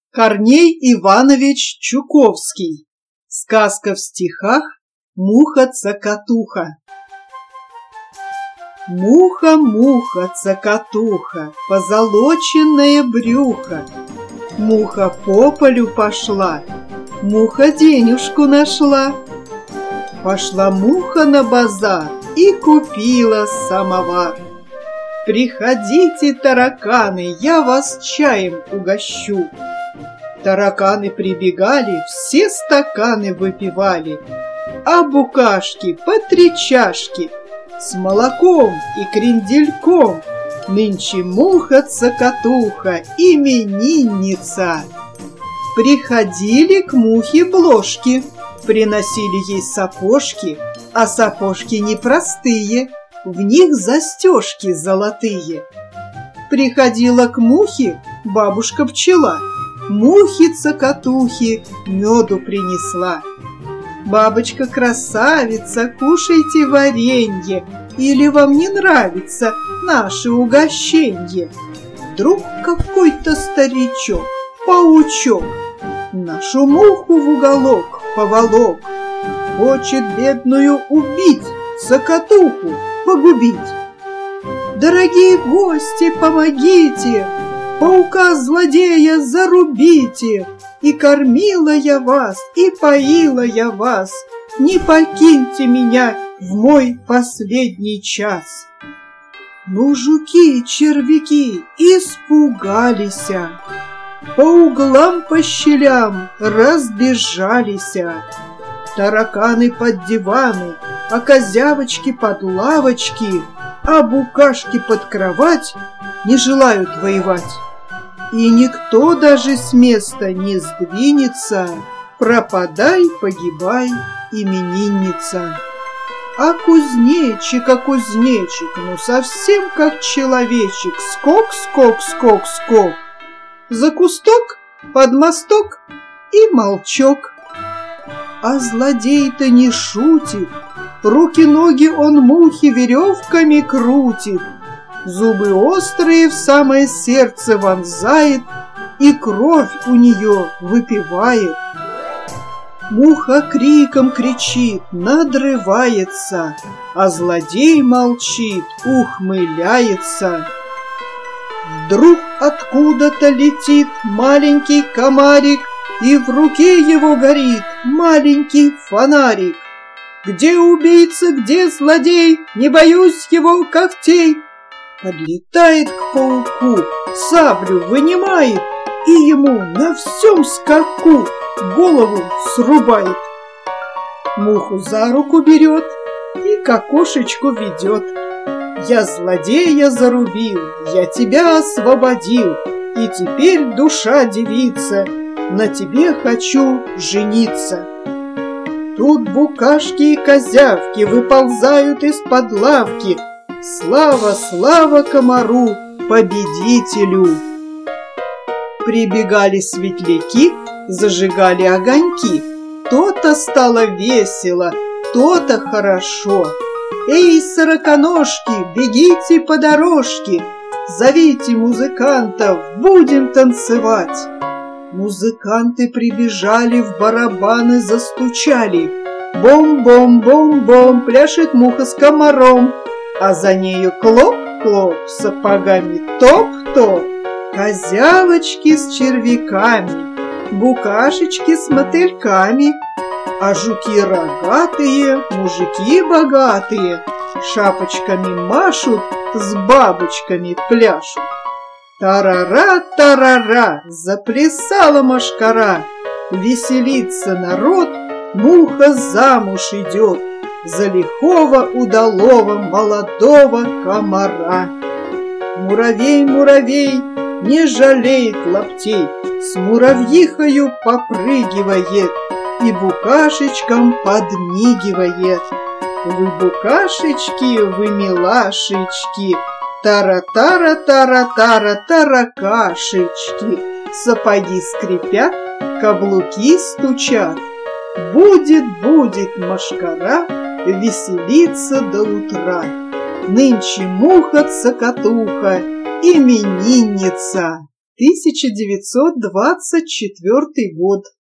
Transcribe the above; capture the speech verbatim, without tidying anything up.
Корней Иванович Чуковский. Сказка в стихах «Муха-цокотуха». Муха-муха-цокотуха, позолоченное брюхо. Муха по полю пошла, муха денежку нашла. Пошла муха на базар и купила самовар. Приходите, тараканы, я вас чаем угощу. Тараканы прибегали, все стаканы выпивали, а букашки по три чашки с молоком и крендельком. Нынче муха-цокотуха, именинница. Приходили к мухе бложки, приносили ей сапожки, а сапожки непростые, в них застежки золотые. Приходила к мухе бабушка-пчела, мухи-цокотухи меду принесла. Бабочка-красавица, кушайте варенье, или вам не нравится наше угощенье? Вдруг какой-то старичок, паучок, нашу муху в уголок поволок, хочет бедную убить, цокотуху погубить. Дорогие гости, помогите, паука-злодея зарубите. И кормила я вас, и поила я вас, не покиньте меня в мой последний час. Ну, жуки, червяки испугались, по углам, по щелям разбежались. Тараканы под диваны, а козявочки под лавочки, а букашки под кровать не желают воевать. И никто даже с места не сдвинется, пропадай, погибай, именинница. А кузнечик, а кузнечик, ну совсем как человечек, скок, скок, скок, скок. За кусток, под мосток и молчок. А злодей-то не шутит, руки-ноги он мухи веревками крутит, зубы острые в самое сердце вонзает и кровь у нее выпивает. Муха криком кричит, надрывается, а злодей молчит, ухмыляется. Вдруг откуда-то летит маленький комарик, и в руке его горит маленький фонарик. Где убийца, где злодей, не боюсь его когтей. Подлетает к пауку, саблю вынимает и ему на всем скаку голову срубает. Муху за руку берет и к окошечку ведет. Я злодея зарубил, я тебя освободил, и теперь, душа девица, на тебе хочу жениться. Тут букашки и козявки выползают из-под лавки. Слава, слава комару, победителю! Прибегали светляки, зажигали огоньки. То-то стало весело, то-то хорошо. Эй, сороконожки, бегите по дорожке, зовите музыкантов, будем танцевать. Музыканты прибежали, в барабаны застучали. Бом-бом-бом-бом, пляшет муха с комаром, а за нею клоп-клоп, сапогами топ-топ. Козявочки с червяками, букашечки с мотыльками, а жуки рогатые, мужики богатые, шапочками машут, с бабочками пляшут. Тарара-тарара, заплясала мошкара, веселится народ, муха замуж идет за лихого удалого молодого комара. Муравей, муравей, не жалеет лаптей, с муравьихою попрыгивает и букашечкам подмигивает. Вы букашечки, вы милашечки, тара-тара-тара-тара, таракашечки. Сапоги скрипят, каблуки стучат. Будет, будет мошкара веселиться до утра. Нынче муха-цокотуха, именинница. тысяча девятьсот двадцать четвёртый год.